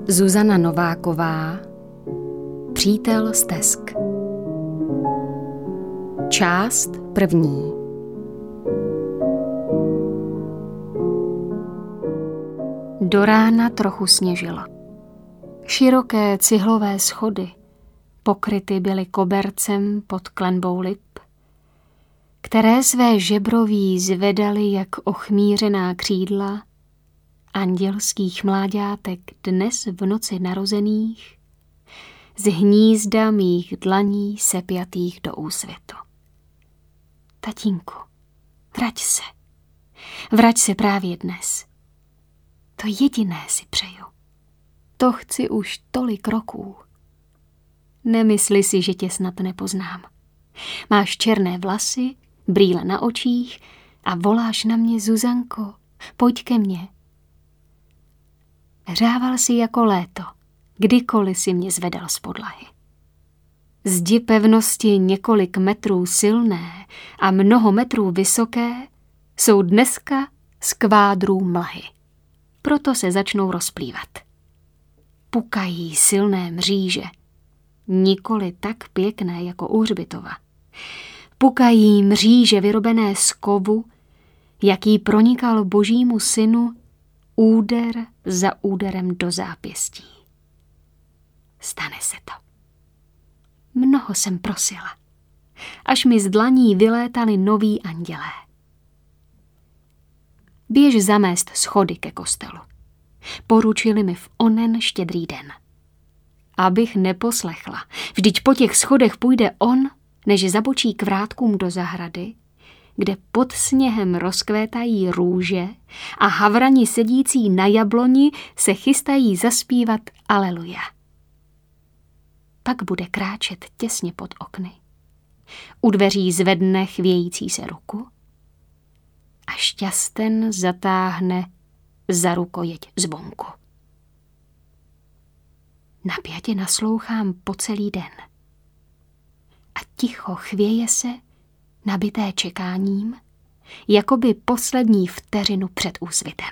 Zuzana Nováková, Přítel stesk. Část první. Do rána trochu sněžilo. Široké cihlové schody pokryty byly kobercem pod klenbou lip, které své žebroví zvedaly jak ochmířená křídla andělských mláďátek dnes v noci narozených z hnízda mých dlaní sepjatých do úsvitu. Tatínku, vrať se právě dnes. To jediné si přeju. To chci už tolik roků. Nemysli si, že tě snad nepoznám. Máš černé vlasy, brýle na očích a voláš na mě: Zuzanko, pojď ke mně. Hřával si jako léto, kdykoliv si mě zvedal z podlahy. Zdi pevnosti několik metrů silné a mnoho metrů vysoké jsou dneska z kvádrů mlhy. Proto se začnou rozplývat. Pukají silné mříže, nikoli tak pěkné jako u hřbitova. Pukají mříže vyrobené z kovu, jaký pronikal Božímu synu úder za úderem do zápěstí. Stane se to. Mnoho jsem prosila, až mi z dlaní vylétali noví andělé. Běž zamést schody ke kostelu. Poručili mi v onen štědrý den. Abych neposlechla, vždyť po těch schodech půjde on, než zabočí k vrátkům do zahrady, kde pod sněhem rozkvétají růže a havrani sedící na jabloni se chystají zaspívat Aleluja. Pak bude kráčet těsně pod okny. U dveří zvedne chvějící se ruku a šťasten zatáhne za rukojeť zvonku. Napjatě naslouchám po celý den. A ticho chvěje se, nabité čekáním, jakoby poslední vteřinu před úsvitem.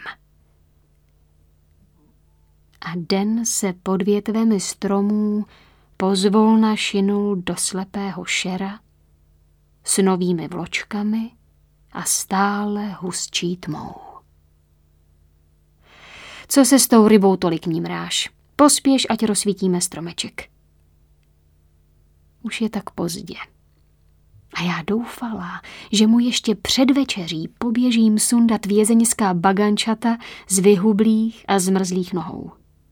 A den se pod větvemi stromů pozvolna šinul do slepého šera s novými vločkami a stále hustší tmou. Co se s tou rybou tolik nímráš? Pospěš, ať rozsvítíme stromeček. Už je tak pozdě. A já doufala, že mu ještě před večeří poběžím sundat vězeňská bagančata z vyhublých a zmrzlých nohou.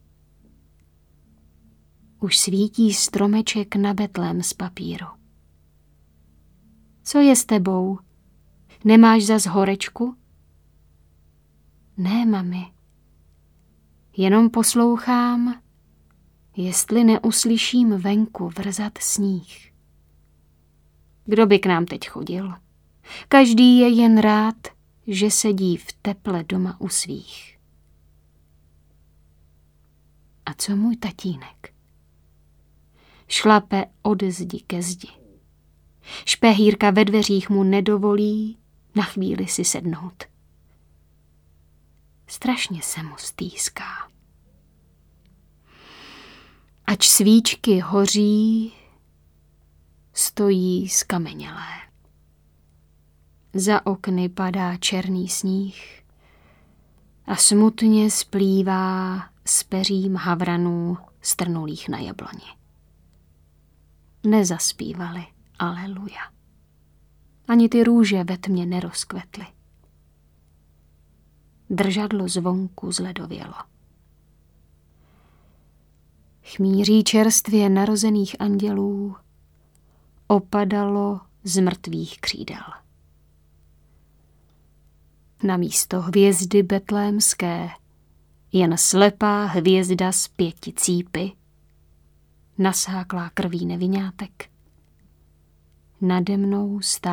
Už svítí stromeček na betlém z papíru. Co je s tebou? Nemáš zas horečku? Ne, mami. Jenom poslouchám, jestli neuslyším venku vrzat sníh. Kdo by k nám teď chodil? Každý je jen rád, že sedí v teple doma u svých. A co můj tatínek? Šlape od zdi ke zdi. Špehírka ve dveřích mu nedovolí na chvíli si sednout. Strašně se mu stýská. Ač svíčky hoří, stojí skamenělé. Za okny padá černý sníh a smutně splývá s peřím havranů strnulých na jabloni. Nezaspívali Aleluja. Ani ty růže ve tmě nerozkvetly. Držadlo zvonku zledovělo. Chmíří čerstvě narozených andělů opadalo z mrtvých křídel. Namísto hvězdy betlémské jen slepá hvězda s 5 cípy, nasáklá krví neviňátek. Nade mnou stál